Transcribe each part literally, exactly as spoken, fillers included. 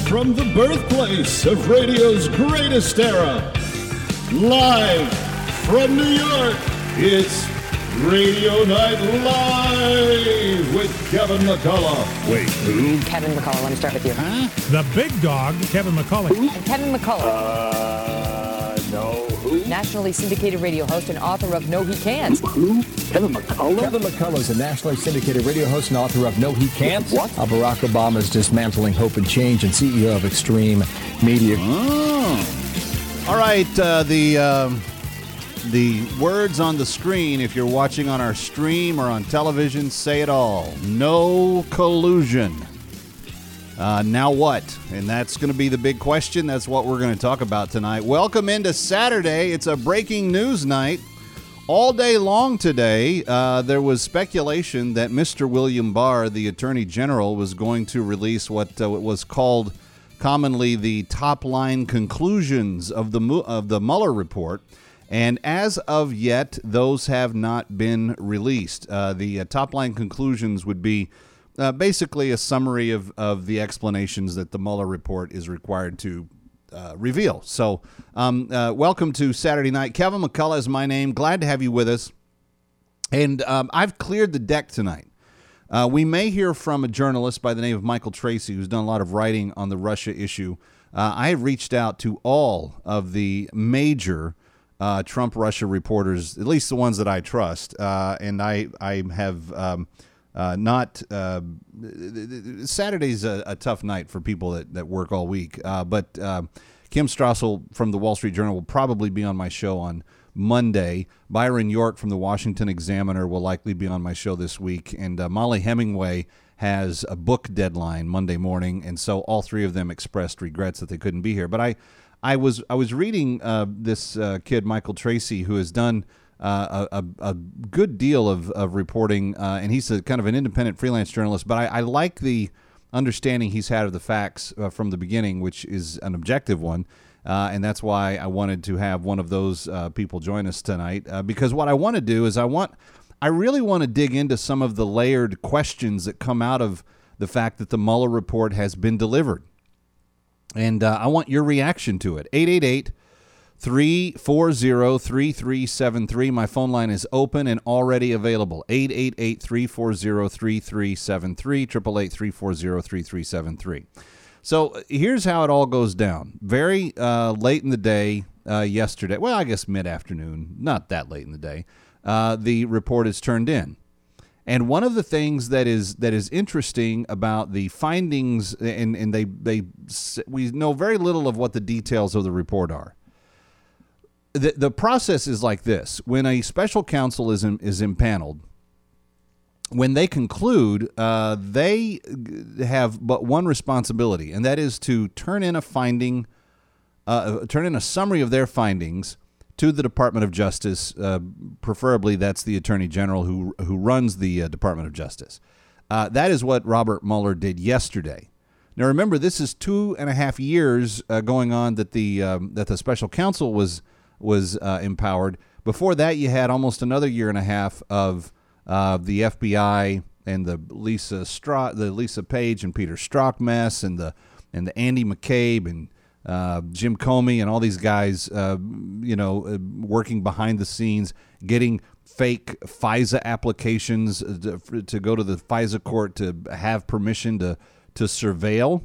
from the birthplace of radio's greatest era, live from New York, it's Radio Night Live with Kevin McCullough. Wait, who? Kevin McCullough, let me start with you. Huh? The big dog, Kevin McCullough. And Kevin McCullough. Uh, no, who? Nationally syndicated radio host and author of No He Can't. Who? Kevin McCullough? Kevin McCullough is a nationally syndicated radio host and author of No He Can't. What? Uh, Barack Obama's Dismantling Hope and Change and C E O of Extreme Media. Oh. All right, uh, the... Um, The words on the screen, if you're watching on our stream or on television, say it all. No collusion. Uh, now what? And that's going to be the big question. That's what we're going to talk about tonight. Welcome into Saturday. It's a breaking news night. All day long today, uh, there was speculation that Mister William Barr, the Attorney General, was going to release what uh, was called commonly the top-line conclusions of the of the Mueller report. And as of yet, those have not been released. Uh, the uh, top-line conclusions would be uh, basically a summary of, of the explanations that the Mueller report is required to uh, reveal. So um, uh, welcome to Saturday night. Kevin McCullough is my name. Glad to have you with us. And um, I've cleared the deck tonight. Uh, we may hear from a journalist by the name of Michael Tracy, who's done a lot of writing on the Russia issue. Uh, I have reached out to all of the major Uh, Trump-Russia reporters, at least the ones that I trust, uh, and I I have um, uh, not. Uh, Saturday's a, a tough night for people that, that work all week, uh, but uh, Kim Strassel from the Wall Street Journal will probably be on my show on Monday. Byron York from the Washington Examiner will likely be on my show this week, and uh, Molly Hemingway has a book deadline Monday morning, and so all three of them expressed regrets that they couldn't be here. But I. I was I was reading uh, this uh, kid, Michael Tracy, who has done uh, a, a good deal of, of reporting, uh, and he's a kind of an independent freelance journalist, but I, I like the understanding he's had of the facts uh, from the beginning, which is an objective one, uh, and that's why I wanted to have one of those uh, people join us tonight, uh, because what I want to do is I want I really want to dig into some of the layered questions that come out of the fact that the Mueller report has been delivered. And uh, I want your reaction to it. eight eight eight, three four zero, three three seven three. My phone line is open and already available. eight eight eight, three four zero, three three seven three. eight eight eight, three four zero, three three seven three. So here's how it all goes down. Very uh, late in the day uh, yesterday, well, I guess mid-afternoon, not that late in the day, uh, the report is turned in. And one of the things that is that is interesting about the findings, and, and they they we know very little of what the details of the report are. The the process is like this: when a special counsel is in, is impaneled, when they conclude, uh, they have but one responsibility, and that is to turn in a finding, uh, turn in a summary of their findings to the Department of Justice. Uh, preferably, that's the Attorney General who who runs the uh, Department of Justice. Uh, that is what Robert Mueller did yesterday. Now, remember, this is two and a half years uh, going on that the um, that the special counsel was was uh, empowered. Before that, you had almost another year and a half of uh, the F B I and the Lisa Stra- the Lisa Page and Peter Strzok mess, and the and the Andy McCabe and Uh, Jim Comey and all these guys, uh, you know, uh, working behind the scenes, getting fake FISA applications to, to go to the FISA court to have permission to to surveil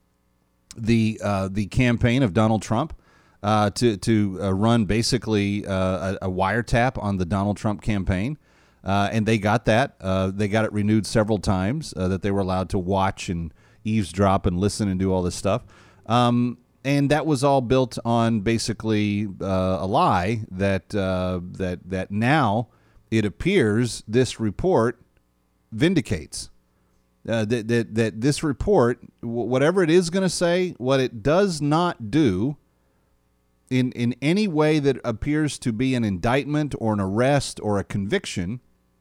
the uh, the campaign of Donald Trump, uh, to to uh, run basically uh, a, a wiretap on the Donald Trump campaign, uh, and they got that. Uh, they got it renewed several times, uh, that they were allowed to watch and eavesdrop and listen and do all this stuff. Um, And that was all built on basically uh, a lie that uh, that that now it appears this report vindicates. Uh, that, that that this report, whatever it is going to say, what it does not do in in any way that appears to be an indictment or an arrest or a conviction,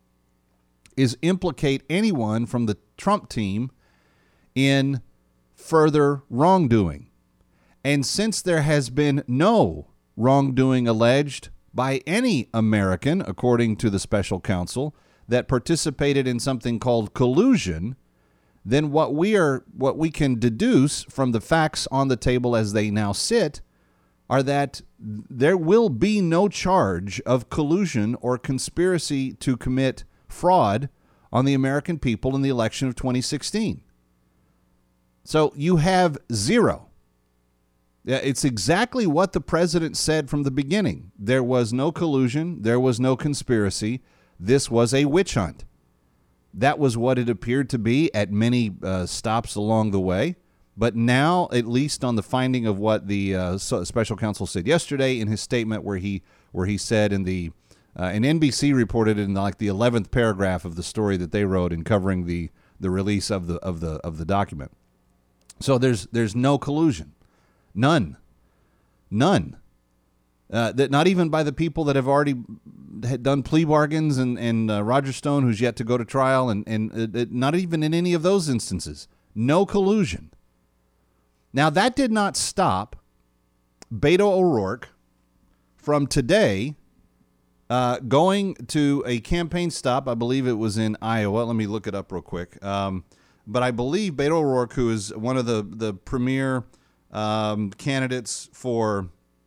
is implicate anyone from the Trump team in further wrongdoing. And since there has been no wrongdoing alleged by any American, according to the special counsel, that participated in something called collusion, then what we are, what we can deduce from the facts on the table as they now sit are that there will be no charge of collusion or conspiracy to commit fraud on the American people in the election of twenty sixteen. So you have zero. It's exactly what the president said from the beginning. There was no collusion. There was no conspiracy. This was a witch hunt. That was what it appeared to be at many uh, stops along the way. But now, at least on the finding of what the uh, special counsel said yesterday in his statement, where he where he said in the uh, and N B C reported it in like the eleventh paragraph of the story that they wrote in covering the the release of the of the of the document. So there's there's no collusion, none, none. Uh, that not even by the people that have already had done plea bargains, and and uh, Roger Stone, who's yet to go to trial, and and uh, not even in any of those instances, no collusion. Now that did not stop Beto O'Rourke from today uh, going to a campaign stop. I believe it was in Iowa. Let me look it up real quick. Um, but I believe Beto O'Rourke, who is one of the the premier um, candidates for.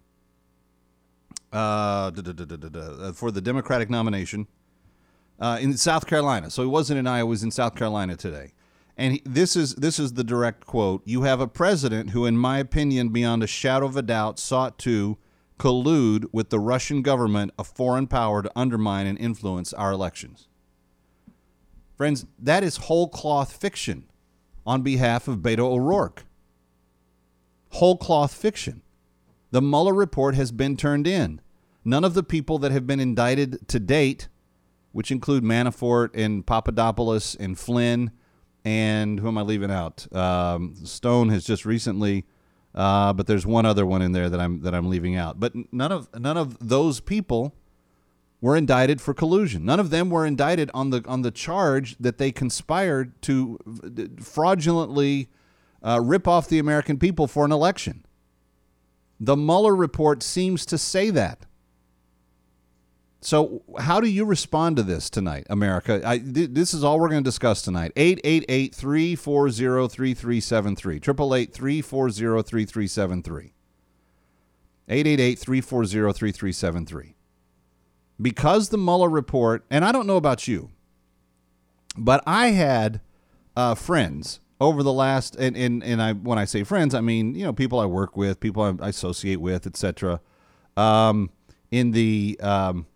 Uh, da, da, da, da, da, da, for the Democratic nomination uh, in South Carolina. So he wasn't in Iowa, he was in South Carolina today. And he, this is this is the direct quote. "You have a president who, in my opinion, beyond a shadow of a doubt, sought to collude with the Russian government, a foreign power, to undermine and influence our elections." Friends, that is whole cloth fiction on behalf of Beto O'Rourke. Whole cloth fiction. The Mueller report has been turned in. None of the people that have been indicted to date, which include Manafort and Papadopoulos and Flynn, and who am I leaving out? Um, Stone has just recently, uh, but there's one other one in there that I'm that I'm leaving out. But none of none of those people were indicted for collusion. None of them were indicted on the on the charge that they conspired to fraudulently uh, rip off the American people for an election. The Mueller report seems to say that. So how do you respond to this tonight, America? I, th- this is all we're going to discuss tonight. eight eight eight, three four zero, three three seven three. eight eight eight, three four zero, three three seven three. eight eight eight, three four zero, three three seven three. Because the Mueller report, and I don't know about you, but I had uh, friends over the last, and, and, and I when I say friends, I mean, you know, people I work with, people I, I associate with, et cetera, um, in the um,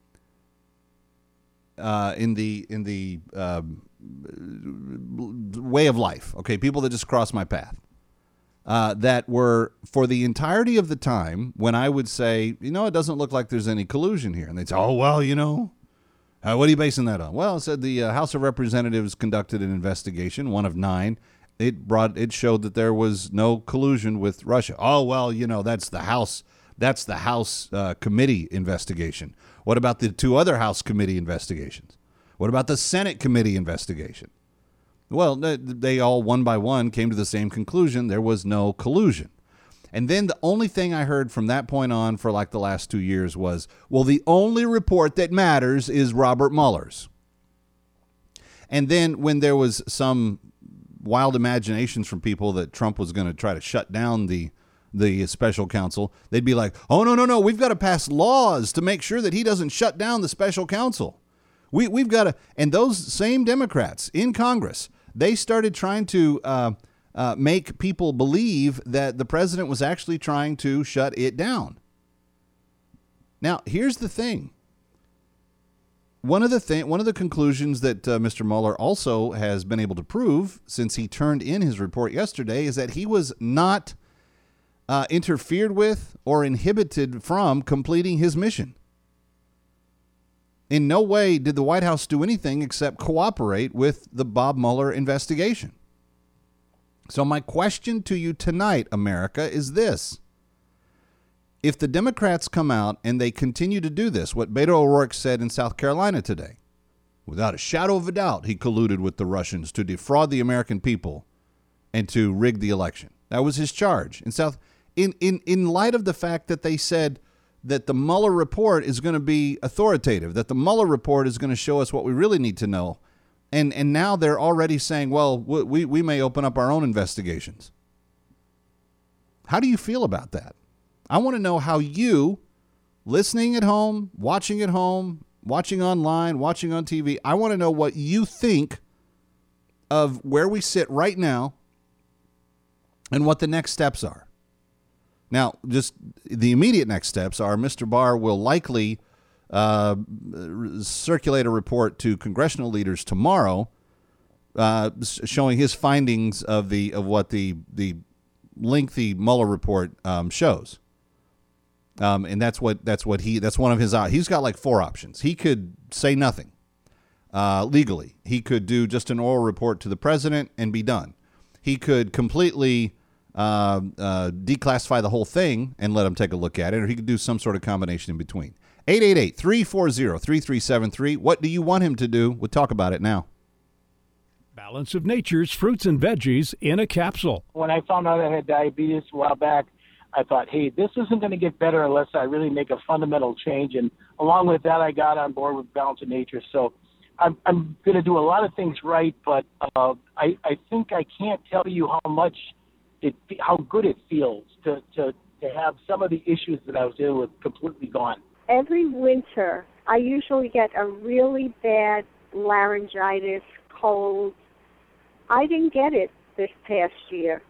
uh, in the in the um, way of life. Okay, people that just cross my path, uh, that were for the entirety of the time when I would say, you know, it doesn't look like there's any collusion here, and they'd say, oh well, you know. Uh, what are you basing that on? Well, it said the uh, House of Representatives conducted an investigation, one of nine. It brought it showed that there was no collusion with Russia. Oh well, you know that's the House that's the House uh, committee investigation. What about the two other House committee investigations? What about the Senate committee investigation? Well, they, they all one by one came to the same conclusion: there was no collusion. And then the only thing I heard from that point on for like the last two years was, well, the only report that matters is Robert Mueller's. And then when there was some wild imaginations from people that Trump was going to try to shut down the the special counsel, they'd be like, oh, no, no, no, we've got to pass laws to make sure that he doesn't shut down the special counsel. We, we've got to, and those same Democrats in Congress, they started trying to uh, uh, make people believe that the president was actually trying to shut it down. Now, here's the thing. One of the th- one of the conclusions that uh, Mister Mueller also has been able to prove since he turned in his report yesterday is that he was not uh, interfered with or inhibited from completing his mission. In no way did the White House do anything except cooperate with the Bob Mueller investigation. So my question to you tonight, America, is this. If the Democrats come out and they continue to do this, what Beto O'Rourke said in South Carolina today, without a shadow of a doubt, he colluded with the Russians to defraud the American people and to rig the election. That was his charge. In South, in, in, in light of the fact that they said that the Mueller report is going to be authoritative, that the Mueller report is going to show us what we really need to know, And and now they're already saying, well, we, we may open up our own investigations. How do you feel about that? I want to know how you, listening at home, watching at home, watching online, watching on T V, I want to know what you think of where we sit right now and what the next steps are. Now, just the immediate next steps are Mister Barr will likely uh, circulate a report to congressional leaders tomorrow uh, showing his findings of the of what the the lengthy Mueller report um, shows. Um, and that's what that's what he that's one of his he's got like four options. He could say nothing uh, legally. He could do just an oral report to the president and be done. He could completely uh, uh, declassify the whole thing and let him take a look at it, or he could do some sort of combination in between. eight eight eight, three four zero, three three seven three. What do you want him to do? We'll talk about it now. Balance of Nature's fruits and veggies in a capsule. When I found out I had diabetes a while back, I thought, hey, this isn't going to get better unless I really make a fundamental change. And along with that, I got on board with Balance of Nature. So I'm, I'm going to do a lot of things right, but uh, I, I think I can't tell you how much, it, how good it feels to, to, to have some of the issues that I was dealing with completely gone. Every winter, I usually get a really bad laryngitis, cold. I didn't get it this past year.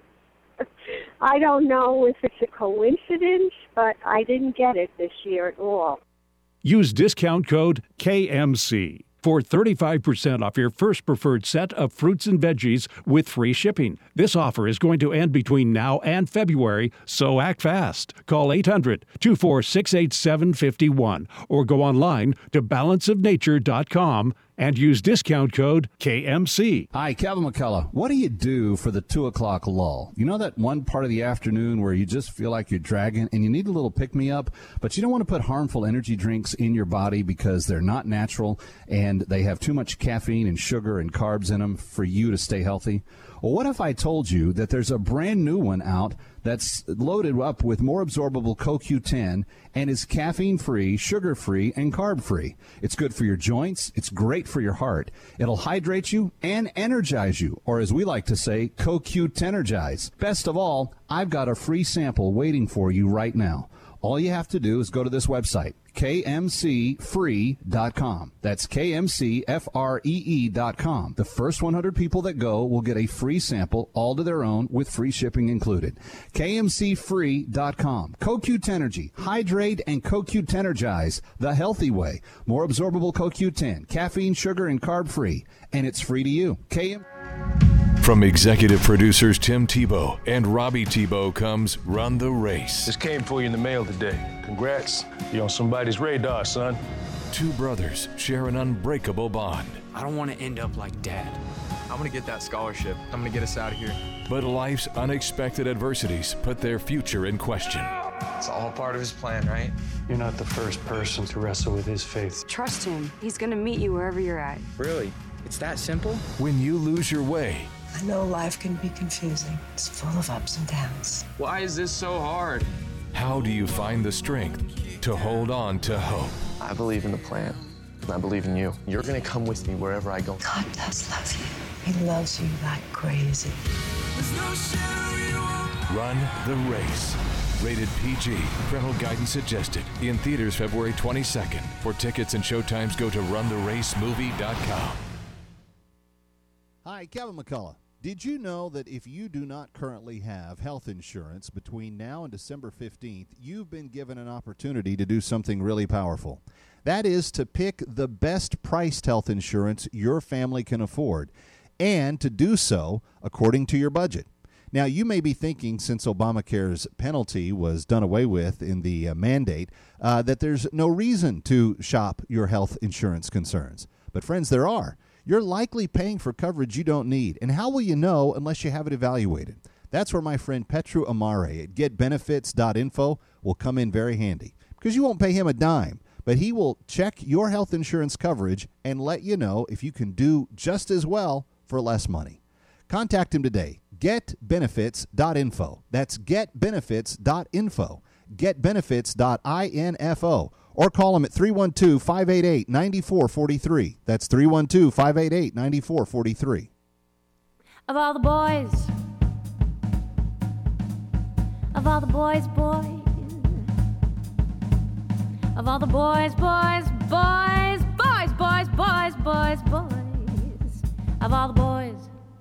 I don't know if it's a coincidence, but I didn't get it this year at all. Use discount code K M C for thirty-five percent off your first preferred set of fruits and veggies with free shipping. This offer is going to end between now and February, so act fast. Call eight hundred, two four six, eight seven five one or go online to balance of nature dot com and use discount code K M C. Hi, Kevin McCullough. What do you do for the two o'clock lull? You know that one part of the afternoon where you just feel like you're dragging and you need a little pick-me-up, but you don't want to put harmful energy drinks in your body because they're not natural and they have too much caffeine and sugar and carbs in them for you to stay healthy? Well, what if I told you that there's a brand new one out that's loaded up with more absorbable C O Q ten and is caffeine-free, sugar-free, and carb-free? It's good for your joints. It's great for your heart. It'll hydrate you and energize you, or as we like to say, C O Q ten-ergize. Best of all, I've got a free sample waiting for you right now. All you have to do is go to this website, K M C free dot com. That's K M C F R E E dot com. The first one hundred people that go will get a free sample, all to their own, with free shipping included. K M C free dot com. C O Q ten-ergy. Hydrate and C O Q ten-ergize the healthy way. More absorbable C O Q ten. Caffeine, sugar, and carb-free. And it's free to you. K M C. From executive producers Tim Tebow and Robbie Tebow comes Run the Race. This came for you in the mail today. Congrats. You're on somebody's radar, son. Two brothers share an unbreakable bond. I don't want to end up like Dad. I'm going to get that scholarship. I'm going to get us out of here. But life's unexpected adversities put their future in question. It's all part of his plan, right? You're not the first person to wrestle with his faith. Trust him. He's going to meet you wherever you're at. Really? It's that simple? When you lose your way. I know life can be confusing. It's full of ups and downs. Why is this so hard? How do you find the strength to hold on to hope? I believe in the plan, and I believe in you. You're going to come with me wherever I go. God does love you. He loves you like crazy. Run the Race. Rated P G. Parental guidance suggested. In theaters February twenty-second. For tickets and showtimes, go to run the race movie dot com. Hi, Kevin McCullough. Did you know that if you do not currently have health insurance between now and December fifteenth, you've been given an opportunity to do something really powerful? That is to pick the best priced health insurance your family can afford, and to do so according to your budget. Now, you may be thinking, since Obamacare's penalty was done away with in the uh, mandate, uh, that there's no reason to shop your health insurance concerns. But friends, there are. You're likely paying for coverage you don't need. And how will you know unless you have it evaluated? That's where my friend Petru Amare at get benefits dot info will come in very handy. Because you won't pay him a dime, but he will check your health insurance coverage and let you know if you can do just as well for less money. Contact him today. get benefits dot info. That's get benefits dot info. get benefits dot info. or call them at three one two, five eight eight, nine four four three. That's three one two, five eight eight, nine four four three. Of all the boys, of all the boys, boys, of all the boys, boys, boys, boys, boys, boys, boys, boys, of all the boys,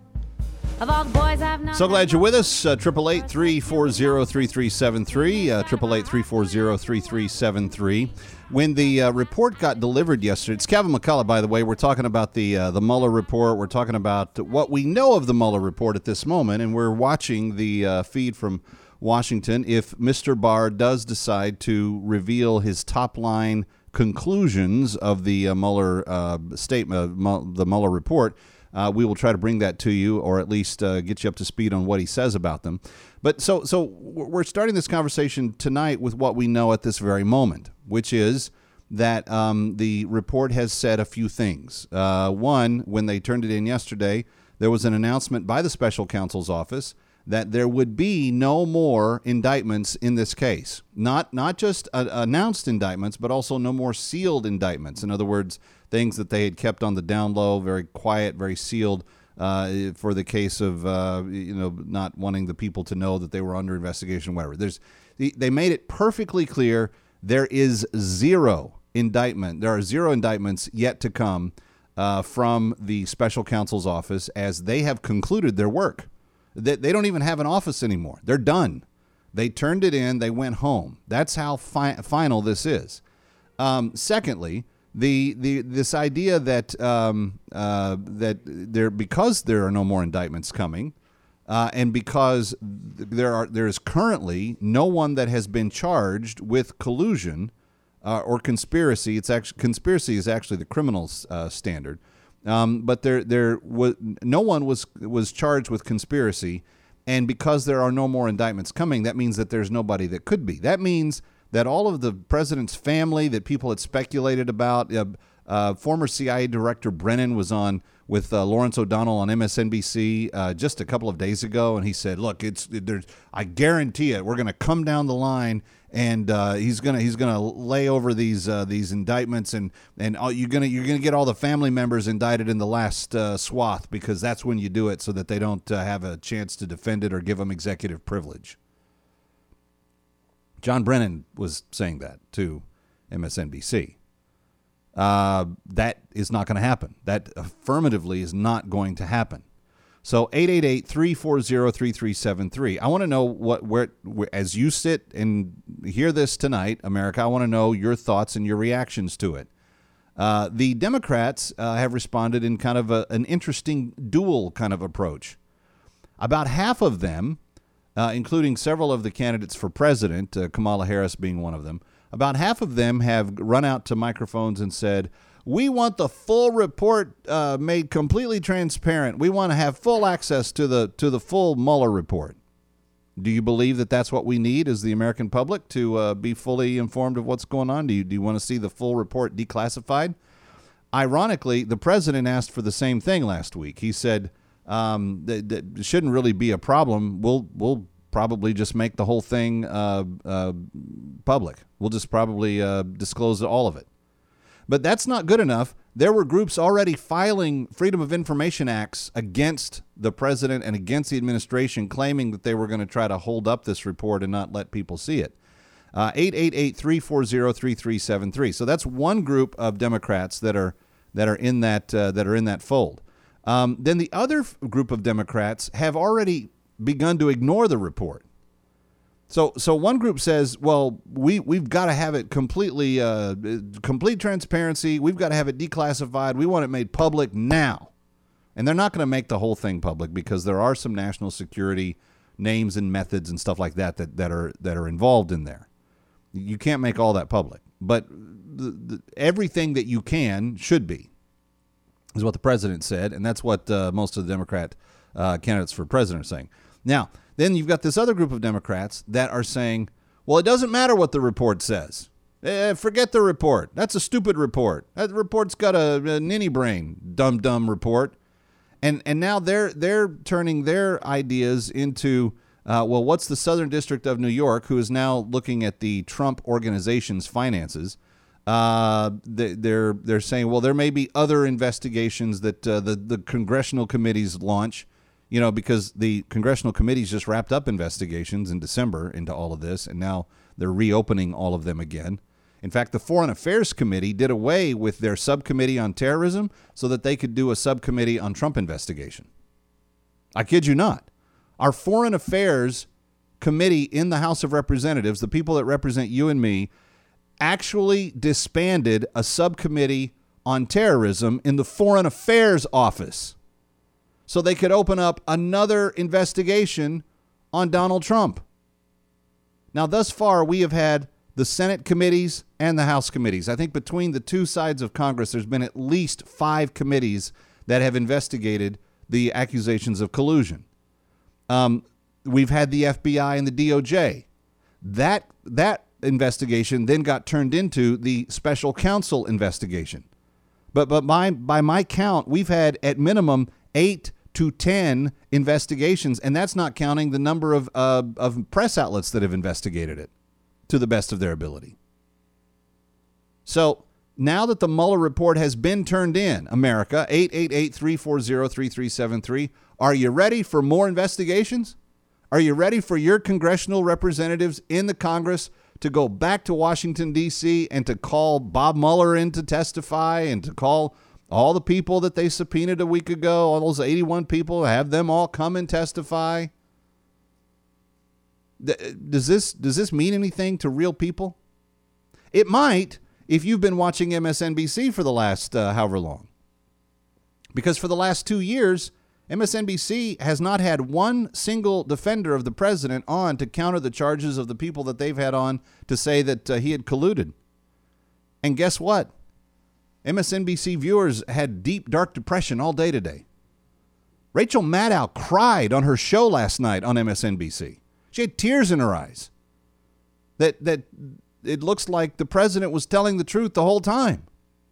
of all the boys I've known. So glad you're with us. Uh, triple eight, three four zero, three three seven three, uh, triple eight, three four zero, three three seven three. When the uh, report got delivered yesterday, it's Kevin McCullough, by the way. We're talking about the uh, the Mueller report. We're talking about what we know of the Mueller report at this moment, and we're watching the uh, feed from Washington. If Mister Barr does decide to reveal his top-line conclusions of the uh, Mueller uh, statement, uh, the Mueller report, Uh, we will try to bring that to you, or at least uh, get you up to speed on what he says about them. But so so we're starting this conversation tonight with what we know at this very moment, which is that um, the report has said a few things. Uh, one, when they turned it in yesterday, there was an announcement by the special counsel's office that there would be no more indictments in this case. Not not just uh, announced indictments, but also no more sealed indictments. In other words, things that they had kept on the down low, very quiet, very sealed, uh, for the case of uh, you know not wanting the people to know that they were under investigation, whatever. There's they made it perfectly clear there is zero indictment. There are zero indictments yet to come uh, from the special counsel's office, as they have concluded their work. They, they don't even have an office anymore. They're done. They turned it in. They went home. That's how fi- final this is. Um, secondly, the the this idea that um, uh, that there because there are no more indictments coming, uh, and because there are there is currently no one that has been charged with collusion uh, or conspiracy. It's actually conspiracy is actually the criminal uh, standard. Um, but there, there was no one was was charged with conspiracy, and because there are no more indictments coming, that means that there's nobody that could be. That means that all of the president's family that people had speculated about, uh, uh, former C I A Director Brennan was on with uh, Lawrence O'Donnell on M S N B C uh, just a couple of days ago, and he said, "Look, it's it, there's I guarantee it. We're going to come down the line." And uh, he's gonna he's gonna lay over these uh, these indictments, and and all, you're gonna you're gonna get all the family members indicted in the last uh, swath, because that's when you do it, so that they don't uh, have a chance to defend it or give them executive privilege. John Brennan was saying that to M S N B C. Uh, that is not going to happen. That affirmatively is not going to happen. So eight eight eight, three four zero, three three seven three. I want to know what where, where as you sit and hear this tonight, America, I want to know your thoughts and your reactions to it. Uh, the Democrats uh, have responded in kind of a, an interesting dual kind of approach. About half of them, uh, including several of the candidates for president, uh, Kamala Harris being one of them, about half of them have run out to microphones and said, "We want the full report uh, made completely transparent. We want to have full access to the to the full Mueller report." Do you believe that that's what we need as the American public, to uh, be fully informed of what's going on? Do you, do you want to see the full report declassified? Ironically, the president asked for the same thing last week. He said um, that, that it shouldn't really be a problem. We'll we'll probably just make the whole thing uh, uh, public. We'll just probably uh, disclose all of it. But that's not good enough. There were groups already filing Freedom of Information Acts against the president and against the administration, claiming that they were going to try to hold up this report and not let people see it. Uh, eight eight eight, three four zero, three three seven three. So that's one group of Democrats that are that are in that uh, that are in that fold. Um, then the other f- group of Democrats have already begun to ignore the report. So, so one group says, "Well, we we've got to have it completely, uh, complete transparency. We've got to have it declassified. We want it made public now." And they're not going to make the whole thing public, because there are some national security names and methods and stuff like that that, that are that are involved in there. You can't make all that public, but the, the, everything that you can should be, is what the president said, and that's what uh, most of the Democrat uh, candidates for president are saying. Now, then you've got this other group of Democrats that are saying, well, it doesn't matter what the report says. Eh, forget the report. That's a stupid report. That report's got a, a ninny brain, dumb, dumb report. And and now they're they're turning their ideas into, uh, well, what's the Southern District of New York, who is now looking at the Trump organization's finances? Uh, they, they're they're saying, well, there may be other investigations that uh, the the congressional committees launch, you know, because the congressional committees just wrapped up investigations in December into all of this, and now they're reopening all of them again. In fact, the Foreign Affairs Committee did away with their subcommittee on terrorism so that they could do a subcommittee on Trump investigation. I kid you not. Our Foreign Affairs Committee in the House of Representatives, the people that represent you and me, actually disbanded a subcommittee on terrorism in the Foreign Affairs Office so they could open up another investigation on Donald Trump. Now, thus far, we have had the Senate committees and the House committees. I think between the two sides of Congress, there's been at least five committees that have investigated the accusations of collusion. Um, we've had the F B I and the D O J. That that investigation then got turned into the special counsel investigation. But but by, by my count, we've had at minimum eight to ten investigations, and that's not counting the number of uh, of press outlets that have investigated it to the best of their ability. So now that the Mueller report has been turned in, America, eight eight eight, three four zero, three three seven three, are you ready for more investigations? Are you ready for your congressional representatives in the Congress to go back to Washington, D C, and to call Bob Mueller in to testify, and to call all the people that they subpoenaed a week ago, all those eighty-one people, have them all come and testify? Does this does this mean anything to real people? It might if you've been watching M S N B C for the last uh, however long. Because for the last two years, M S N B C has not had one single defender of the president on to counter the charges of the people that they've had on to say that uh, he had colluded. And guess what? M S N B C viewers had deep, dark depression all day today. Rachel Maddow cried on her show last night on M S N B C. She had tears in her eyes. That that it looks like the president was telling the truth the whole time.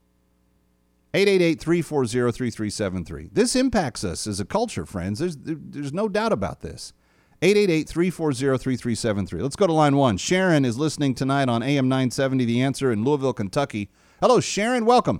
eight eight eight, three four zero, three three seven three. This impacts us as a culture, friends. There's there's no doubt about this. eight eight eight, three four zero, three three seven three. Let's go to line one. Sharon is listening tonight on A M nine seventy, The Answer in Louisville, Kentucky. Hello, Sharon. Welcome.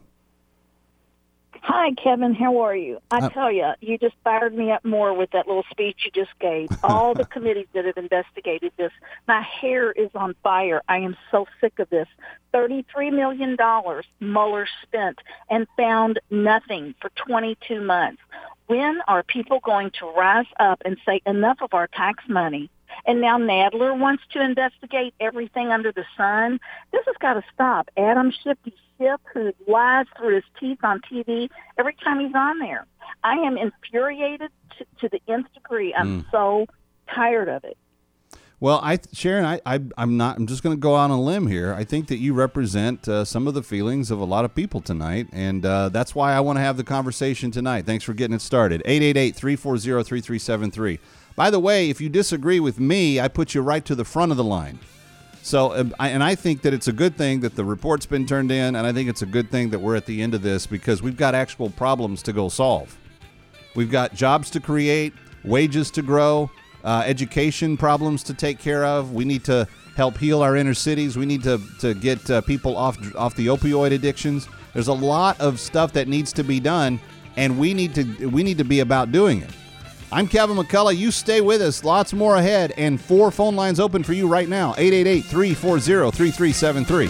Hi, Kevin. How are you? I Uh, tell you, you just fired me up more with that little speech you just gave. All the committees that have investigated this, my hair is on fire. I am so sick of this. thirty-three million dollars Mueller spent and found nothing for twenty-two months. When are people going to rise up and say enough of our tax money? And now Nadler wants to investigate everything under the sun. This has got to stop. Adam Shifty Schiff, who lies through his teeth on T V every time he's on there. I am infuriated to, to the nth degree. I'm mm. so tired of it. Well, I, Sharon, I, I, I'm not. I'm just going to go out on a limb here. I think that you represent uh, some of the feelings of a lot of people tonight, and uh, that's why I want to have the conversation tonight. Thanks for getting it started. eight eight eight, three four zero, three three seven three. By the way, if you disagree with me, I put you right to the front of the line. So, uh, I, and I think that it's a good thing that the report's been turned in, and I think it's a good thing that we're at the end of this because we've got actual problems to go solve. We've got jobs to create, wages to grow, uh, education problems to take care of. We need to help heal our inner cities. We need to, to get uh, people off off the opioid addictions. There's a lot of stuff that needs to be done, and we need to we need to be about doing it. I'm Kevin McCullough. You stay with us. Lots more ahead, and four phone lines open for you right now. eight eight eight, three four zero, three three seven three.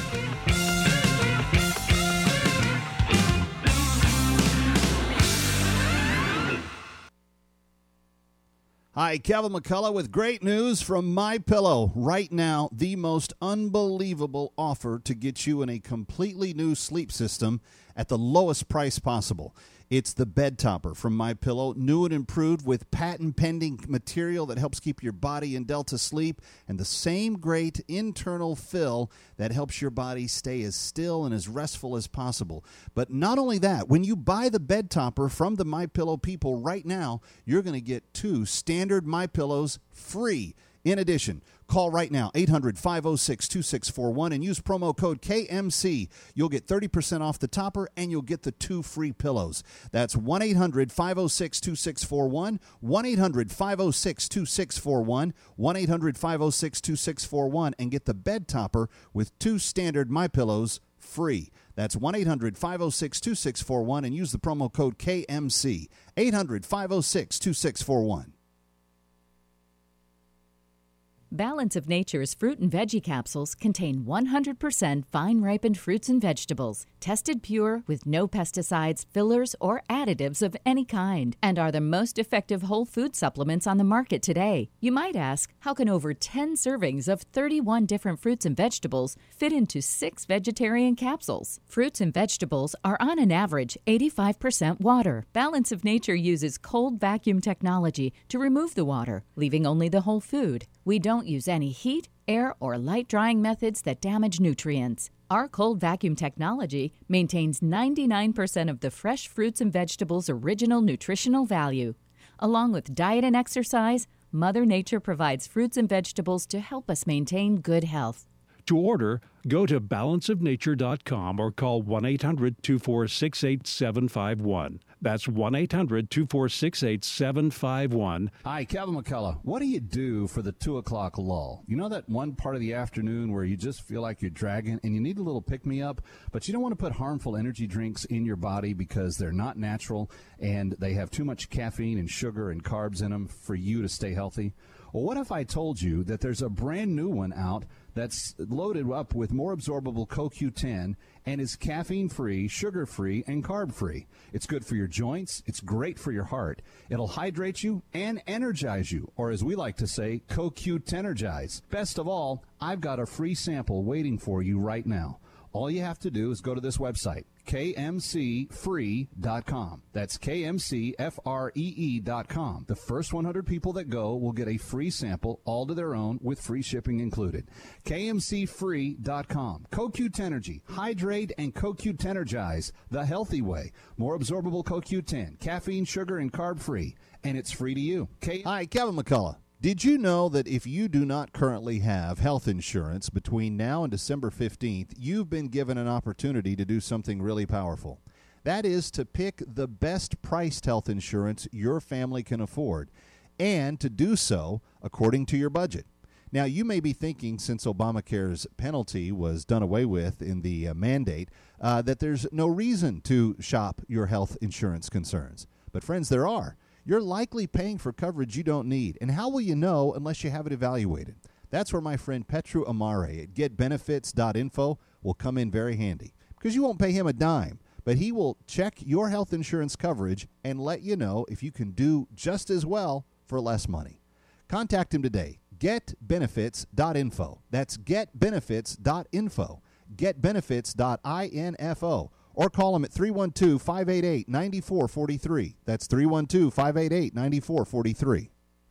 Hi, Kevin McCullough with great news from MyPillow. Right now, the most unbelievable offer to get you in a completely new sleep system at the lowest price possible. It's the bed topper from MyPillow, new and improved with patent-pending material that helps keep your body in Delta sleep, and the same great internal fill that helps your body stay as still and as restful as possible. But not only that, when you buy the bed topper from the MyPillow people right now, you're going to get two standard MyPillows free. In addition, call right now, eight hundred, five oh six, two six four one, and use promo code K M C. You'll get thirty percent off the topper, and you'll get the two free pillows. That's one eight hundred, five oh six, two six four one, one eight hundred, five oh six, two six four one, one eight hundred, five oh six, two six four one, and get the bed topper with two standard MyPillows free. That's one eight hundred five oh six two six four one and use the promo code K M C. eight hundred five oh six two six four one. Balance of Nature's fruit and veggie capsules contain one hundred percent fine-ripened fruits and vegetables, tested pure with no pesticides, fillers, or additives of any kind, and are the most effective whole food supplements on the market today. You might ask, how can over ten servings of thirty-one different fruits and vegetables fit into six vegetarian capsules? Fruits and vegetables are on an average eighty-five percent water. Balance of Nature uses cold vacuum technology to remove the water, leaving only the whole food. We don't use any heat, air, or light drying methods that damage nutrients. Our cold vacuum technology maintains ninety-nine percent of the fresh fruits and vegetables' original nutritional value. Along with diet and exercise, Mother Nature provides fruits and vegetables to help us maintain good health. To order, go to balance of nature dot com or call one eight hundred two four six eight seven five one. That's one eight hundred two four six eight seven five one. Hi, Kevin McCullough. What do you do for the two o'clock lull? You know that one part of the afternoon where you just feel like you're dragging and you need a little pick-me-up, but you don't want to put harmful energy drinks in your body because they're not natural and they have too much caffeine and sugar and carbs in them for you to stay healthy? Well, what if I told you that there's a brand new one out that's loaded up with more absorbable C O Q ten and is caffeine-free, sugar-free, and carb-free. It's good for your joints. It's great for your heart. It'll hydrate you and energize you, or as we like to say, C O Q ten-ergize. Best of all, I've got a free sample waiting for you right now. All you have to do is go to this website, K M C free dot com. That's K M C F R E E dot com. The first one hundred people that go will get a free sample, all to their own, with free shipping included. K M C free dot com. C O Q ten Energy. Hydrate and C O Q ten Energize the healthy way. More absorbable C O Q ten. Caffeine, sugar, and carb-free. And it's free to you. K- Hi, Kevin McCullough. Did you know that if you do not currently have health insurance between now and December fifteenth, you've been given an opportunity to do something really powerful? That is to pick the best priced health insurance your family can afford, and to do so according to your budget. Now, you may be thinking, since Obamacare's penalty was done away with in the uh, mandate, uh, that there's no reason to shop your health insurance concerns. But friends, there are. You're likely paying for coverage you don't need. And how will you know unless you have it evaluated? That's where my friend Petru Amare at get benefits dot info will come in very handy. Because you won't pay him a dime, but he will check your health insurance coverage and let you know if you can do just as well for less money. Contact him today. get benefits dot info. That's get benefits dot info. get benefits dot info. Or call them at three one two, five eight eight, nine four four three. That's three one two, five eight eight, nine four four three.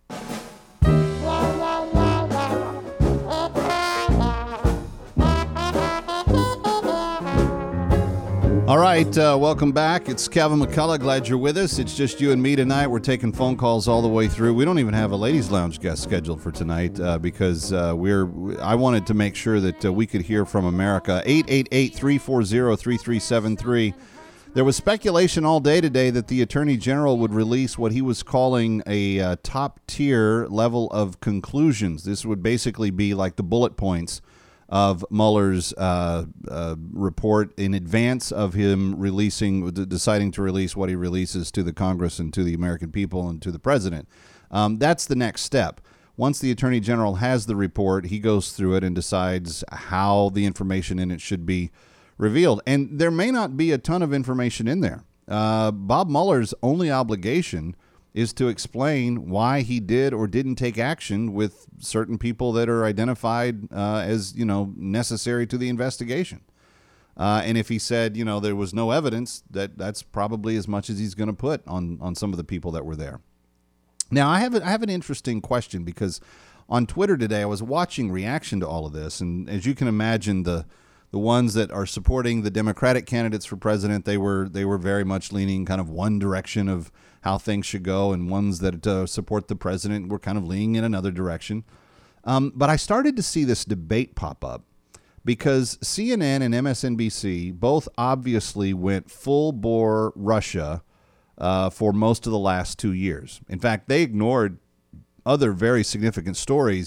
All right, uh, welcome back. It's Kevin McCullough. Glad you're with us. It's just you and me tonight. We're taking phone calls all the way through. We don't even have a ladies' lounge guest scheduled for tonight uh, because uh, we're. I wanted to make sure that uh, we could hear from America. eight eight eight, three four zero, three three seven three. There was speculation all day today that the Attorney General would release what he was calling a uh, top-tier level of conclusions. This would basically be like the bullet points of Mueller's uh, uh, report in advance of him releasing, deciding to release what he releases to the Congress and to the American people and to the president. Um, that's the next step. Once the Attorney General has the report, he goes through it and decides how the information in it should be revealed. And there may not be a ton of information in there. Uh, Bob Mueller's only obligation is to explain why he did or didn't take action with certain people that are identified uh, as, you know, necessary to the investigation. Uh, and if he said, you know, there was no evidence, that that's probably as much as he's going to put on, on some of the people that were there. Now, I have, a, I have an interesting question because on Twitter today, I was watching reaction to all of this. And as you can imagine, the the ones that are supporting the Democratic candidates for president, they were they were very much leaning kind of one direction of how things should go, and ones that uh, support the president were kind of leaning in another direction. Um, but I started to see this debate pop up because C N N and M S N B C both obviously went full bore Russia uh, for most of the last two years. In fact, they ignored other very significant stories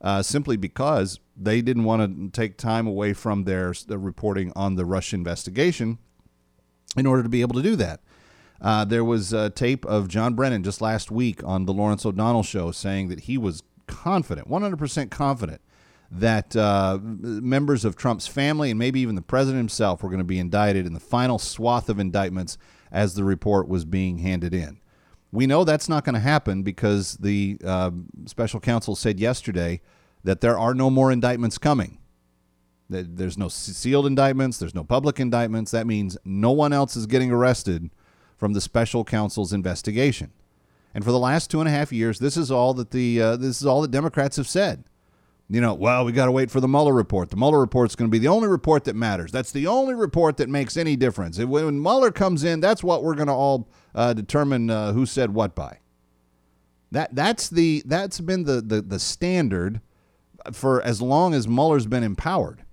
uh, simply because they didn't want to take time away from their, their reporting on the Russia investigation in order to be able to do that. Uh, there was a tape of John Brennan just last week on the Lawrence O'Donnell show saying that he was confident, one hundred percent confident, that uh, members of Trump's family and maybe even the president himself were going to be indicted in the final swath of indictments as the report was being handed in. We know that's not going to happen because the uh, special counsel said yesterday that there are no more indictments coming. There's no sealed indictments. There's no public indictments. That means no one else is getting arrested from the special counsel's investigation. And for the last two and a half years, this is all that the uh, this is all that Democrats have said. You know, well, we got to wait for the Mueller report. The Mueller report's going to be the only report that matters. That's the only report that makes any difference. When Mueller comes in, that's what we're going to all uh, determine uh, who said what by. That that's the that's been the, the the standard for as long as Mueller's been empowered.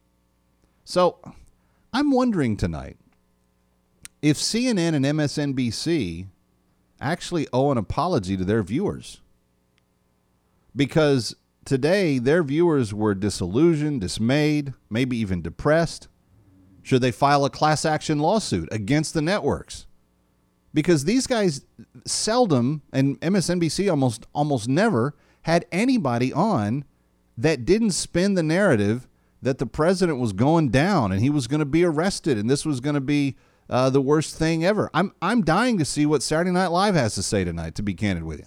So, I'm wondering tonight if C N N and M S N B C actually owe an apology to their viewers. Because today, their viewers were disillusioned, dismayed, maybe even depressed. Should they file a class action lawsuit against the networks? Because these guys seldom, and M S N B C almost almost never, had anybody on that didn't spin the narrative that the president was going down and he was going to be arrested and this was going to be uh, the worst thing ever. I'm I'm dying to see what Saturday Night Live has to say tonight, to be candid with you.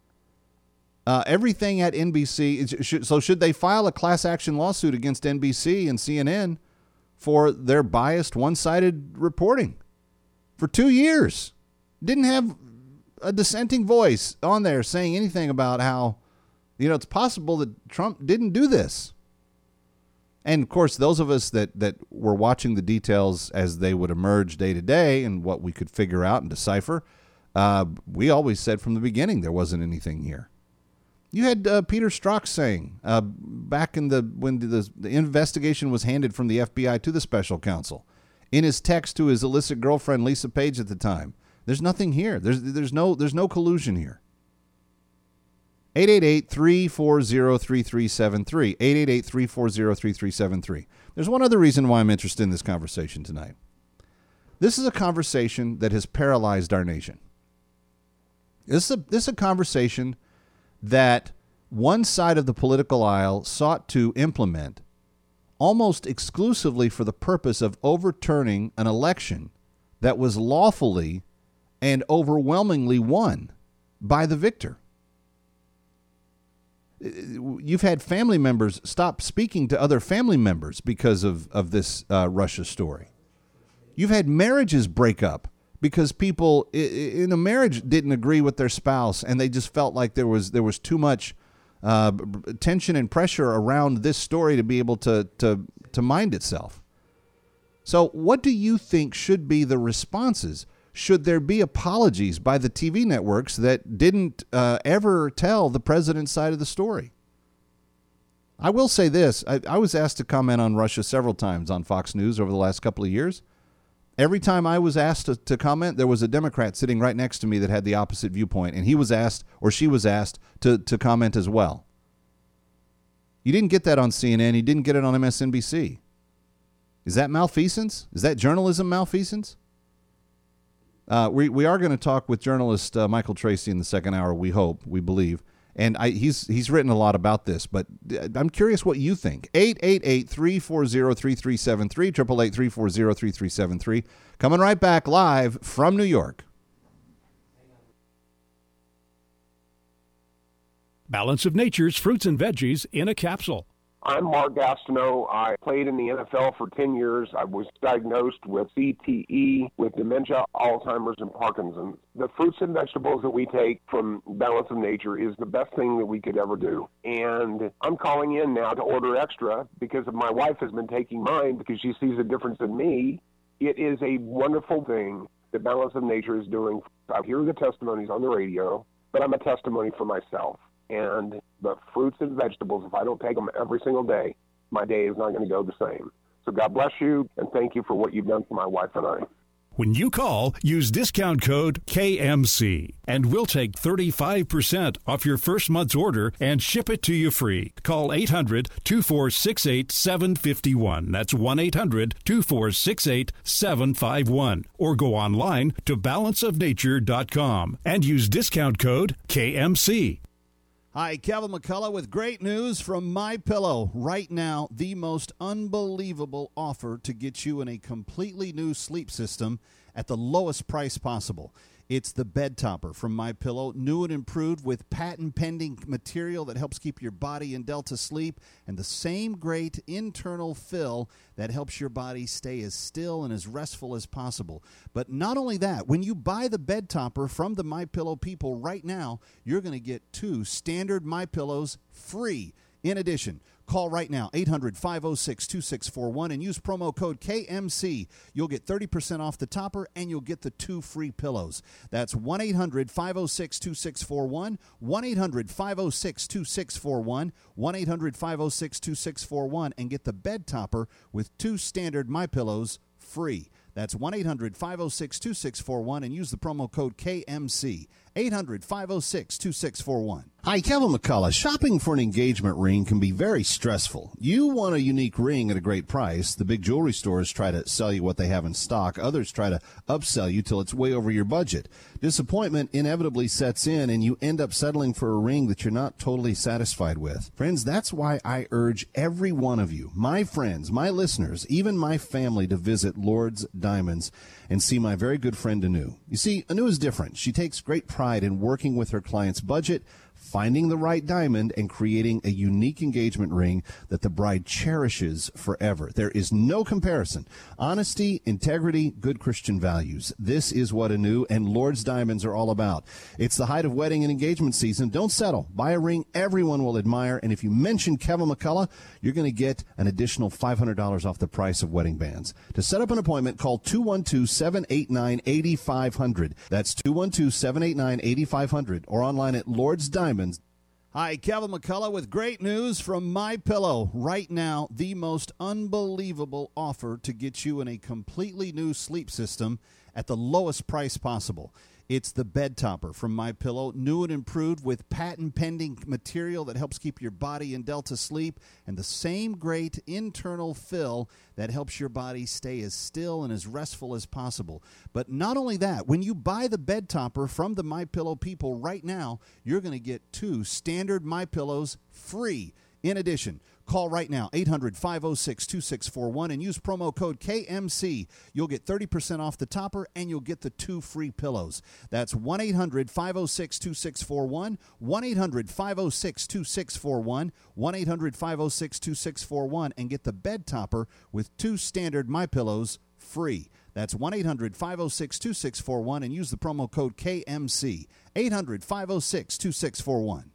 Uh, everything at N B C, so should they file a class action lawsuit against N B C and C N N for their biased, one-sided reporting? For two years, didn't have a dissenting voice on there saying anything about how, you know, it's possible that Trump didn't do this. And, of course, those of us that, that were watching the details as they would emerge day to day and what we could figure out and decipher, uh, we always said from the beginning there wasn't anything here. You had uh, Peter Strzok saying uh, back in the when the, the investigation was handed from the F B I to the special counsel, in his text to his illicit girlfriend Lisa Page at the time, there's nothing here. There's there's no there's no collusion here. eight eight eight, three four zero, three three seven three. eight eight eight, three four zero, three three seven three. There's one other reason why I'm interested in this conversation tonight. This is a conversation that has paralyzed our nation. This is a, this is a conversation that one side of the political aisle sought to implement almost exclusively for the purpose of overturning an election that was lawfully and overwhelmingly won by the victor. You've had family members stop speaking to other family members because of, of this uh, Russia story. You've had marriages break up because people in a marriage didn't agree with their spouse and they just felt like there was there was too much uh, tension and pressure around this story to be able to, to, to mind itself. So what do you think should be the responses? Should there be apologies by the T V networks that didn't uh, ever tell the president's side of the story? I will say this. I, I was asked to comment on Russia several times on Fox News over the last couple of years. Every time I was asked to, to comment, there was a Democrat sitting right next to me that had the opposite viewpoint, and he was asked, or she was asked, to, to comment as well. You didn't get that on C N N. You didn't get it on M S N B C. Is that malfeasance? Is that journalism malfeasance? Uh, we we are going to talk with journalist uh, Michael Tracy in the second hour. We hope, we believe, and I, he's he's written a lot about this. But I'm curious what you think. eight eight eight, three four zero, three three seven three, eight eight eight, three four zero, three three seven three. Coming right back live from New York. Balance of Nature's fruits and veggies in a capsule. I'm Mark Gastineau. I played in the N F L for ten years. I was diagnosed with C T E, with dementia, Alzheimer's, and Parkinson's. The fruits and vegetables that we take from Balance of Nature is the best thing that we could ever do. And I'm calling in now to order extra because my wife has been taking mine because she sees a difference in me. It is a wonderful thing that Balance of Nature is doing. I hear the testimonies on the radio, but I'm a testimony for myself. And the fruits and vegetables, if I don't take them every single day, my day is not going to go the same. So God bless you, and thank you for what you've done for my wife and I. When you call, use discount code K M C, and we'll take thirty-five percent off your first month's order and ship it to you free. Call eight hundred, two four six eight, seven five one. That's one eight hundred, two four six eight, seven five one. Or go online to balance of nature dot com and use discount code K M C. Hi, Kevin McCullough with great news from MyPillow. Right now, the most unbelievable offer to get you in a completely new sleep system at the lowest price possible. It's the bed topper from MyPillow, new and improved with patent-pending material that helps keep your body in Delta sleep, and the same great internal fill that helps your body stay as still and as restful as possible. But not only that, when you buy the bed topper from the MyPillow people right now, you're going to get two standard MyPillows free. In addition, call right now, eight hundred, five oh six, two six four one, and use promo code K M C. You'll get thirty percent off the topper, and you'll get the two free pillows. That's one eight hundred, five oh six, two six four one, one eight hundred, five oh six, two six four one, one eight hundred, five oh six, two six four one, and get the bed topper with two standard MyPillows free. That's one eight hundred, five oh six, two six four one, and use the promo code K M C. eight hundred, five oh six, two six four one. Hi, Kevin McCullough. Shopping for an engagement ring can be very stressful. You want a unique ring at a great price. The big jewelry stores try to sell you what they have in stock. Others try to upsell you till it's way over your budget. Disappointment inevitably sets in, and you end up settling for a ring that you're not totally satisfied with. Friends, that's why I urge every one of you, my friends, my listeners, even my family, to visit Lord's Diamonds and see my very good friend Anu. You see, Anu is different. She takes great pride in working with her client's budget, finding the right diamond, and creating a unique engagement ring that the bride cherishes forever. There is no comparison. Honesty, integrity, good Christian values. This is what Anu and Lord's Diamonds are all about. It's the height of wedding and engagement season. Don't settle. Buy a ring everyone will admire, and if you mention Kevin McCullough, you're going to get an additional five hundred dollars off the price of wedding bands. To set up an appointment, call two one two, seven eight nine, eight five zero zero. That's two one two, seven eight nine, eight five zero zero, or online at Lord's Diamonds. Hi, Kevin McCullough with great news from MyPillow. Right now, the most unbelievable offer to get you in a completely new sleep system at the lowest price possible. It's the bed topper from MyPillow, new and improved with patent-pending material that helps keep your body in Delta sleep, and the same great internal fill that helps your body stay as still and as restful as possible. But not only that, when you buy the bed topper from the MyPillow people right now, you're going to get two standard MyPillows free. In addition, call right now, eight hundred, five oh six, two six four one, and use promo code K M C. You'll get thirty percent off the topper, and you'll get the two free pillows. That's one eight hundred, five oh six, two six four one, one eight hundred, five oh six, two six four one, one eight hundred, five oh six, two six four one, and get the bed topper with two standard MyPillows free. That's one eight hundred, five oh six, two six four one, and use the promo code K M C. eight hundred, five oh six, two six four one.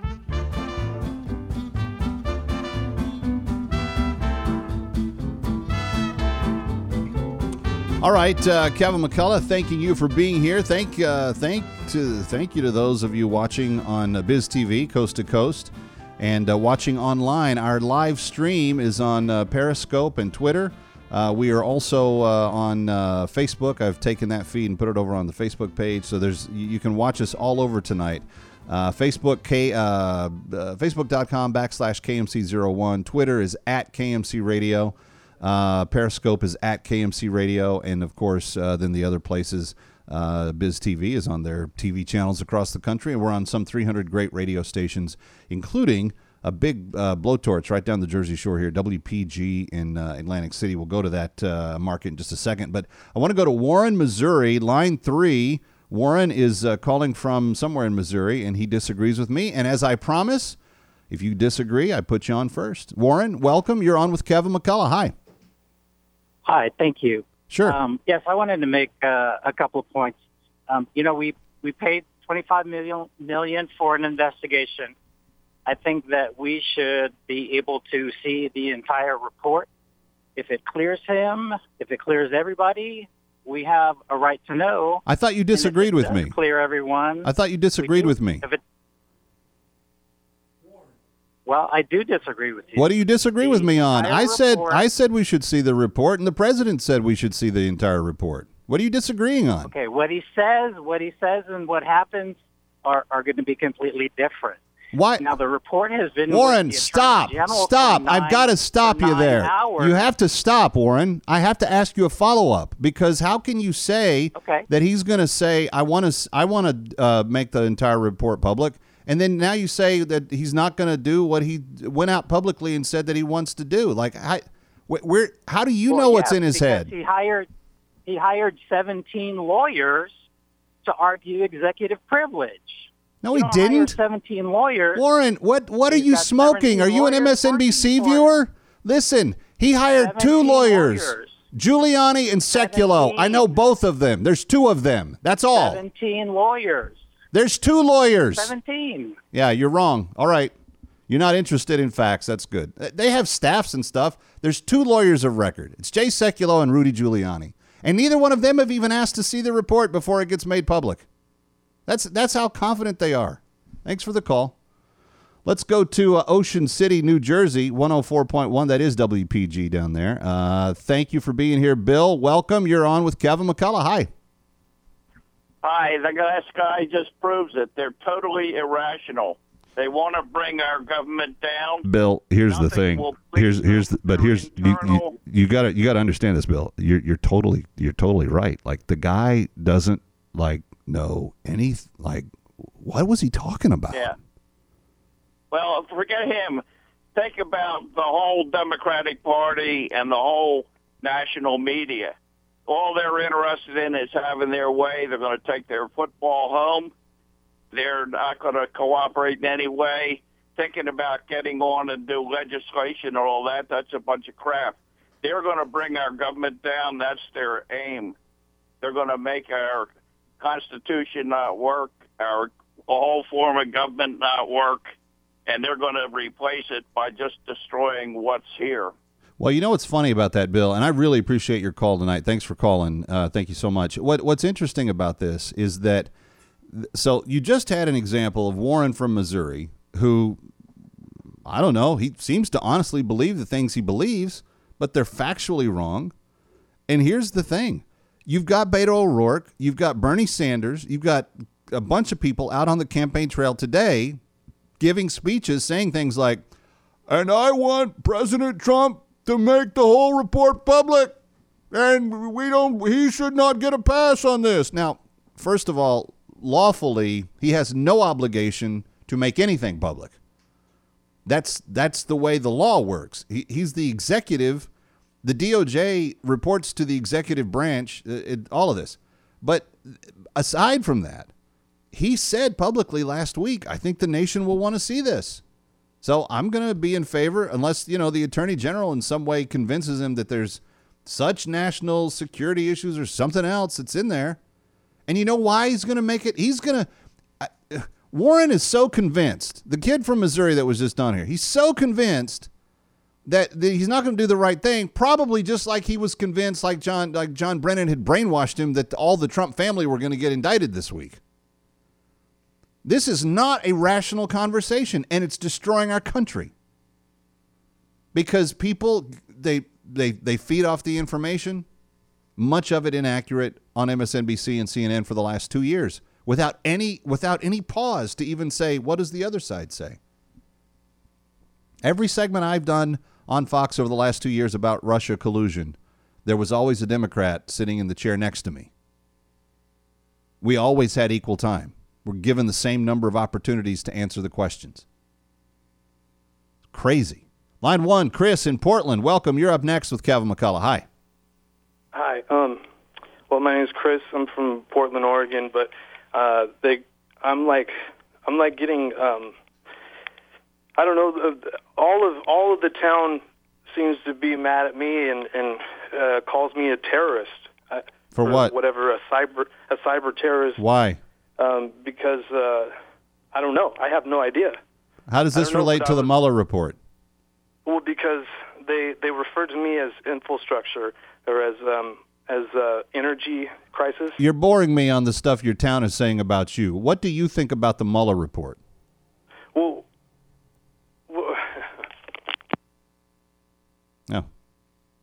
All right, uh, Kevin McCullough, thanking you for being here. Thank, uh, thank to thank you to those of you watching on uh, Biz T V, Coast to Coast, and uh, watching online. Our live stream is on uh, Periscope and Twitter. Uh, we are also uh, on uh, Facebook. I've taken that feed and put it over on the Facebook page, so there's you can watch us all over tonight. Uh, Facebook, K, uh, uh, Facebook.com backslash KMC01. Twitter is at K M C Radio. Uh, Periscope is at K M C Radio, and of course, uh, then the other places, uh, Biz T V is on their T V channels across the country, and we're on some three hundred great radio stations, including a big uh, blowtorch right down the Jersey Shore here, W P G in uh, Atlantic City. We'll go to that uh, market in just a second, but I want to go to Warren, Missouri, line three. Warren is uh, calling from somewhere in Missouri, and he disagrees with me, and as I promise, if you disagree, I put you on first. Warren, welcome. You're on with Kevin McCullough. Hi. Hi, thank you. Sure. Um, yes, I wanted to make uh, a couple of points. Um, you know, we we paid twenty-five million million for an investigation. I think that we should be able to see the entire report. If it clears him, if it clears everybody, we have a right to know. I thought you disagreed with me. Clear everyone. I thought you disagreed with me. If it, Well, I do disagree with you. What do you disagree the with me on? I said report, I said we should see the report, and the president said we should see the entire report. What are you disagreeing on? Okay, what he says, what he says, and what happens are, are going to be completely different. Why? Now the report has been Warren, with the stop, Attorney General stop. for nine, I've got to stop for you nine there. hours. You have to stop, Warren. I have to ask you a follow-up because how can you say Okay. that he's going to say, I want to I want to uh, make the entire report public, and then now you say that he's not going to do what he went out publicly and said that he wants to do? Like, I, wh- where, how do you Well, know what's yes, in his because head? He hired, he hired seventeen lawyers to argue executive privilege. No, You he don't hire didn't. seventeen lawyers. Warren, what what are He's you got smoking? Are you an seventeen M S N B C lawyers viewer? Listen, he hired two seventeen lawyers, lawyers. Giuliani and Sekulow. I know both of them. There's two of them. That's all. seventeen lawyers. There's two lawyers. seventeen. Yeah, you're wrong. All right. You're not interested in facts. That's good. They have staffs and stuff. There's two lawyers of record. It's Jay Sekulow and Rudy Giuliani. And neither one of them have even asked to see the report before it gets made public. That's that's how confident they are. Thanks for the call. Let's go to uh, Ocean City, New Jersey, one oh four point one. That is W P G down there. Uh, thank you for being here, Bill. Welcome. You're on with Kevin McCullough. Hi. Hi, the last guy just proves it. They're totally irrational. They want to bring our government down. Bill, here's the Nothing thing. will Here's here's the, but here's you, internal- you, you gotta you gotta understand this, Bill. You're you're totally you're totally right. Like the guy doesn't like know any like what was he talking about? Yeah. Well, forget him. Think about the whole Democratic Party and the whole national media. All they're interested in is having their way. They're going to take their football home. They're not going to cooperate in any way. Thinking about getting on and do legislation or all that, that's a bunch of crap. They're going to bring our government down. That's their aim. They're going to make our Constitution not work, our whole form of government not work, and they're going to replace it by just destroying what's here. Well, you know what's funny about that, Bill, and I really appreciate your call tonight. Thanks for calling. Uh, thank you so much. What What's interesting about this is that, so you just had an example of Warren from Missouri, who, I don't know, he seems to honestly believe the things he believes, but they're factually wrong. And here's the thing. You've got Beto O'Rourke, you've got Bernie Sanders, you've got a bunch of people out on the campaign trail today giving speeches saying things like, and I want President Trump to make the whole report public, and we don't, he should not get a pass on this. Now, first of all, lawfully, he has no obligation to make anything public. That's that's the way the law works. He, he's the executive. The D O J reports to the executive branch, uh, it, all of this. But aside from that, he said publicly last week, I think the nation will want to see this. So I'm going to be in favor, unless, you know, the attorney general in some way convinces him that there's such national security issues or something else that's in there. And you know why he's going to make it? He's going to, uh, Warren is so convinced, the kid from Missouri that was just on here, he's so convinced that, that he's not going to do the right thing, probably just like he was convinced, like John, like John Brennan had brainwashed him, that all the Trump family were going to get indicted this week. This is not a rational conversation, and it's destroying our country. Because people, they they they feed off the information, much of it inaccurate, on M S N B C and C N N for the last two years, without any without any pause to even say, what does the other side say? Every segment I've done on Fox over the last two years about Russia collusion, there was always a Democrat sitting in the chair next to me. We always had equal time. We're given the same number of opportunities to answer the questions. Crazy. Line one, Chris in Portland. Welcome. You're up next with Kevin McCullough. Hi. Hi. Um, well, my name is Chris. I'm from Portland, Oregon. But uh, they, I'm like, I'm like getting. Um, I don't know. All of all of the town seems to be mad at me and and uh, calls me a terrorist. Uh, For what? Whatever. A cyber a cyber terrorist. Why? Um, because uh, I don't know. I have no idea. How does I this don't know, relate but to I the was- Mueller report? Well, because they they refer to me as infrastructure or as um, as uh, energy crisis. You're boring me on the stuff your town is saying about you. What do you think about the Mueller report? Well, well No.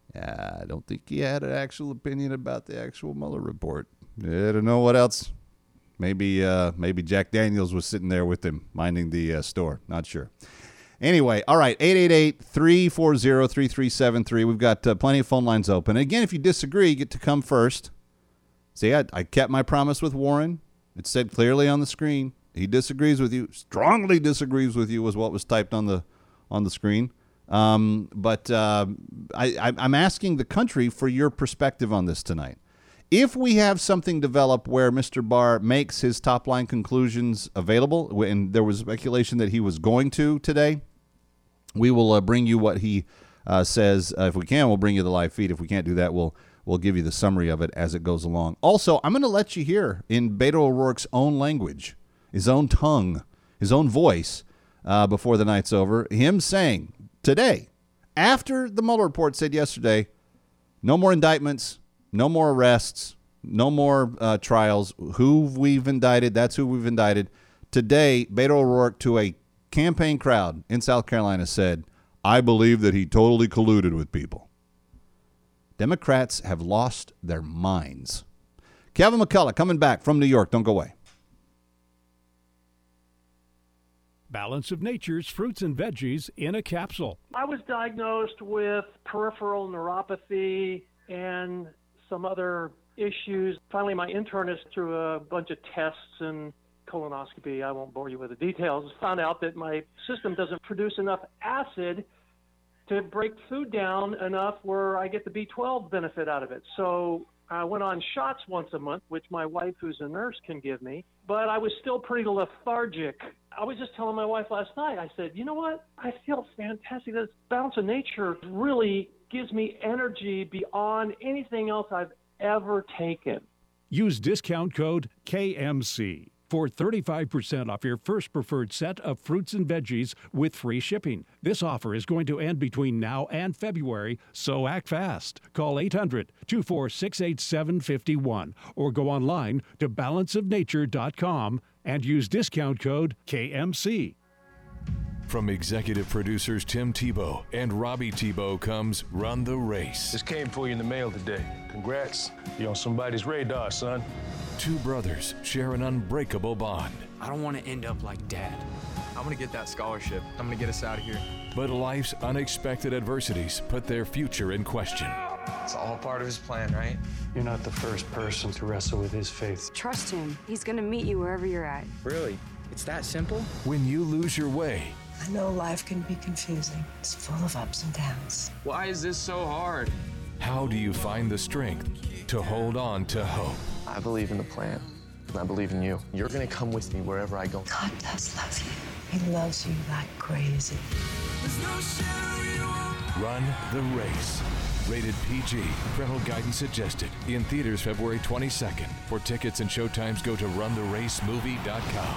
Uh, I don't think he had an actual opinion about the actual Mueller report. I don't know what else. Maybe uh, maybe Jack Daniels was sitting there with him minding the uh, store. Not sure. Anyway, all right, eight eight eight, three four zero, three three seven three. We've got uh, plenty of phone lines open. Again, if you disagree, you get to come first. See, I, I kept my promise with Warren. It said clearly on the screen. He disagrees with you, strongly disagrees with you was what was typed on the on the screen. Um, but uh, I, I, I'm asking the country for your perspective on this tonight. If we have something develop where Mister Barr makes his top-line conclusions available, and there was speculation that he was going to today, we will uh, bring you what he uh, says. Uh, if we can, we'll bring you the live feed. If we can't do that, we'll we'll give you the summary of it as it goes along. Also, I'm going to let you hear in Beto O'Rourke's own language, his own tongue, his own voice, uh, before the night's over, him saying today, after the Mueller report said yesterday, no more indictments, no more arrests, no more uh, trials. Who we've indicted, that's who we've indicted. Today, Beto O'Rourke, to a campaign crowd in South Carolina, said, I believe that he totally colluded with people. Democrats have lost their minds. Kevin McCullough coming back from New York. Don't go away. Balance of Nature's fruits and veggies in a capsule. I was diagnosed with peripheral neuropathy and some other issues. Finally, my internist, through a bunch of tests and colonoscopy, I won't bore you with the details, found out that my system doesn't produce enough acid to break food down enough where I get the B twelve benefit out of it. So I went on shots once a month, which my wife, who's a nurse, can give me, but I was still pretty lethargic. I was just telling my wife last night, I said, you know what? I feel fantastic. This Balance of Nature really gives me energy beyond anything else I've ever taken. Use discount code K M C for thirty-five percent off your first preferred set of fruits and veggies with free shipping. This offer is going to end between now and February, so act fast. Call eight hundred, two four six, eight seven five one or go online to balance of nature dot com and use discount code K M C. From executive producers Tim Tebow and Robbie Tebow comes Run the Race. This came for you in the mail today. Congrats. You're on somebody's radar, son. Two brothers share an unbreakable bond. I don't want to end up like Dad. I'm going to get that scholarship. I'm going to get us out of here. But life's unexpected adversities put their future in question. It's all part of his plan, right? You're not the first person to wrestle with his faith. Trust him. He's going to meet you wherever you're at. Really? It's that simple? When you lose your way. I know life can be confusing. It's full of ups and downs. Why is this so hard? How do you find the strength to hold on to hope? I believe in the plan, and I believe in you. You're going to come with me wherever I go. God does love you. He loves you like crazy. Run the Race. Rated P G. Parental guidance suggested. In theaters February twenty-second. For tickets and showtimes, go to run the race movie dot com.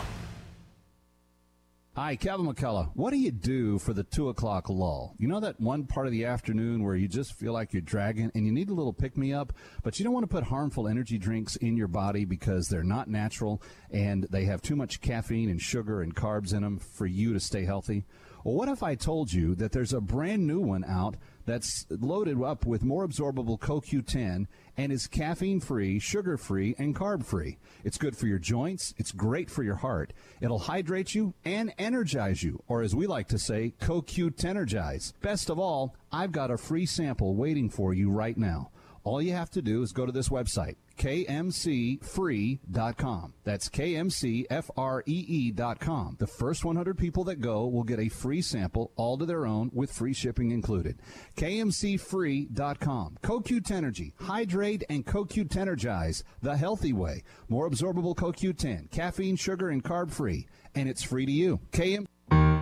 Hi, Kevin McCullough. What do you do for the two o'clock lull? You know that one part of the afternoon where you just feel like you're dragging and you need a little pick-me-up, but you don't want to put harmful energy drinks in your body because they're not natural and they have too much caffeine and sugar and carbs in them for you to stay healthy? Well, what if I told you that there's a brand new one out that's loaded up with more absorbable C O Q ten and is caffeine-free, sugar-free, and carb-free. It's good for your joints. It's great for your heart. It'll hydrate you and energize you, or as we like to say, C O Q ten-ergize. Best of all, I've got a free sample waiting for you right now. All you have to do is go to this website, K M C free dot com. That's K M C F R E E dot com. The first one hundred people that go will get a free sample, all to their own, with free shipping included. K M C free dot com. C O Q ten-ergy. Hydrate and C O Q ten-ergize the healthy way. More absorbable C O Q ten. Caffeine, sugar, and carb-free. And it's free to you. K M C.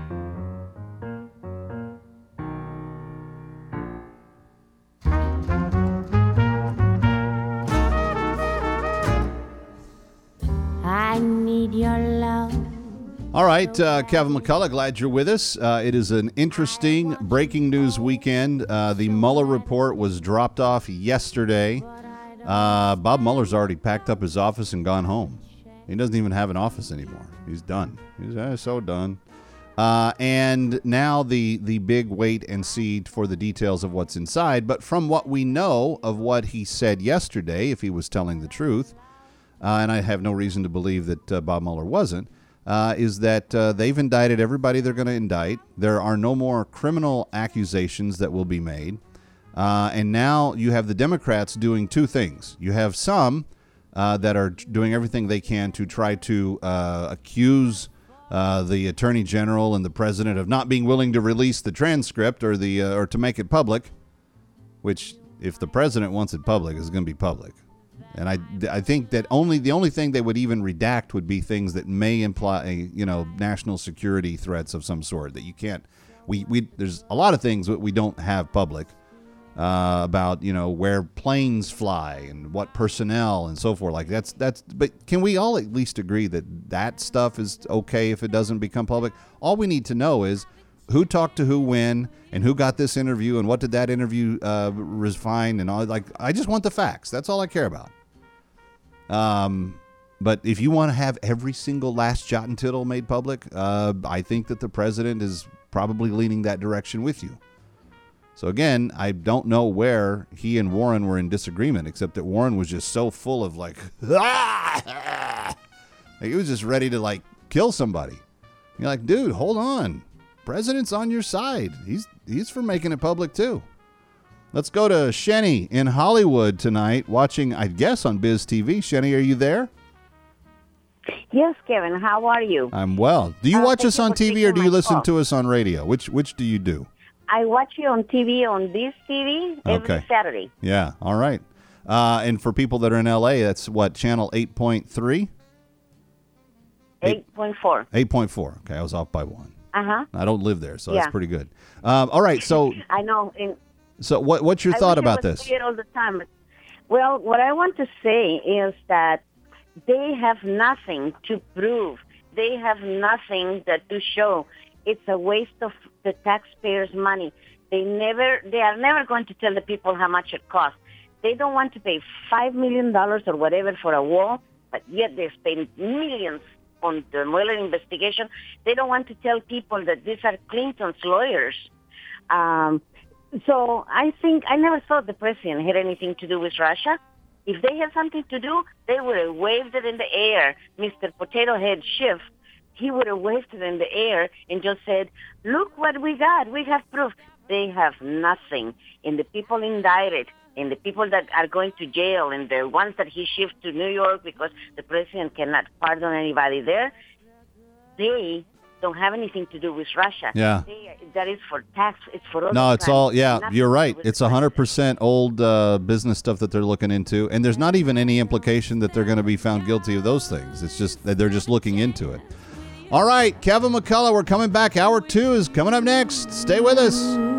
I need your love. All right, uh, Kevin McCullough, glad you're with us. Uh, it is an interesting breaking news weekend. Uh, the Mueller report was dropped off yesterday. Uh, Bob Mueller's already packed up his office and gone home. He doesn't even have an office anymore. He's done. He's uh, so done. Uh, and now the the big wait and see for the details of what's inside. But from what we know of what he said yesterday, if he was telling the truth, uh, and I have no reason to believe that uh, Bob Mueller wasn't, uh, is that uh, they've indicted everybody they're going to indict. There are no more criminal accusations that will be made. Uh, and now you have the Democrats doing two things. You have some uh, that are doing everything they can to try to uh, accuse Uh, the attorney general and the president of not being willing to release the transcript or the uh, or to make it public, which if the president wants it public, is going to be public. And I, I think that only the only thing they would even redact would be things that may imply, you know, national security threats of some sort that you can't. We we there's a lot of things that we don't have public uh, about, you know, where planes fly and what personnel and so forth. Like that's that's. But can we all at least agree that that stuff is okay if it doesn't become public? All we need to know is who talked to who when and who got this interview and what did that interview uh, refine and all. Like I just want the facts. That's all I care about. Um, but if you want to have every single last jot and tittle made public, uh, I think that the president is probably leaning that direction with you. So again, I don't know where he and Warren were in disagreement, except that Warren was just so full of like, like he was just ready to like kill somebody. You're like, dude, hold on. President's on your side. He's he's for making it public too. Let's go to Shenny in Hollywood tonight, watching, I guess, on Biz T V. Shenny, are you there? Yes, Kevin. How are you? I'm well. Do you Uh, watch thank us you on for T V or taking do you my listen call. to us on radio? Which which do you do? I watch you on T V on Biz T V every Okay. Saturday. Yeah, all right. Uh, and for people that are in L A, that's what, channel eight point three? eight point four. eight point four. Okay, I was off by one. Uh-huh. I don't live there, so Yeah. that's pretty good. Um, all right, so I know. In, so what what's your I thought wish I about was this? there all the time. But, well, what I want to say is that they have nothing to prove. They have nothing that to show. It's a waste of the taxpayers' money. They never, they are never going to tell the people how much it costs. They don't want to pay five million dollars or whatever for a wall, but yet they spend millions on the Mueller investigation. They don't want to tell people that these are Clinton's lawyers. Um, so I think, I never thought the president had anything to do with Russia. If they had something to do, they would have waved it in the air. Mister Potato Head Schiff, he would have waved it in the air and just said, look what we got. We have proof. They have nothing. And the people indicted and the people that are going to jail and the ones that he shipped to New York because the president cannot pardon anybody there, they don't have anything to do with Russia. Yeah. They, that is for tax. It's for other No, it's crimes. all, yeah, Nothing you're to do right. with It's one hundred percent old uh, business stuff that they're looking into. And there's not even any implication that they're going to be found guilty of those things. It's just that they're just looking into it. All right, Kevin McCullough, we're coming back. Hour two is coming up next. Stay with us.